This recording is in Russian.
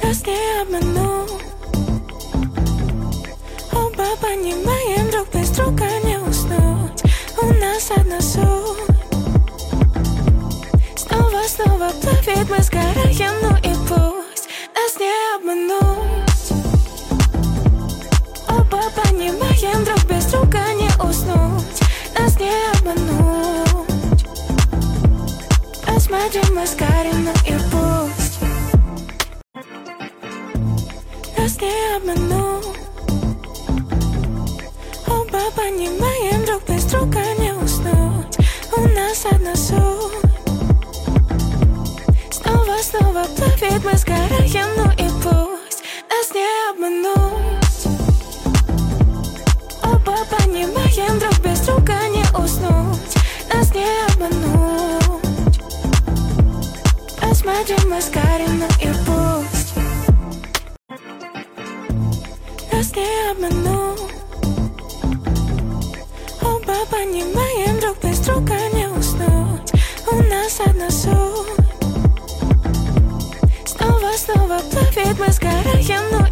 нас не обманул. Оба понимаем, друг без друга не уснуть. У нас одна суть. Снова плавит, мы сгораем, ну и пусть. Нас не обмануть. Оба понимаем, друг без друга не уснуть. Нас не обмануть. Посмотрим, мы сгорим, ну и пусть. Нас не обмануть. Оба понимаем, друг без друга не уснуть. У нас одна суть. Снова плавит, мы сгораем, ну и пусть. Нас не обмануть. Оба понимаем, друг без друга не уснуть. Нас не обмануть. Посмотрим, мы сгорим, ну и пусть. Нас не обмануть. Оба понимаем, друг без друга не уснуть. У нас одна суть. Снова плавит, мы сгораем, ну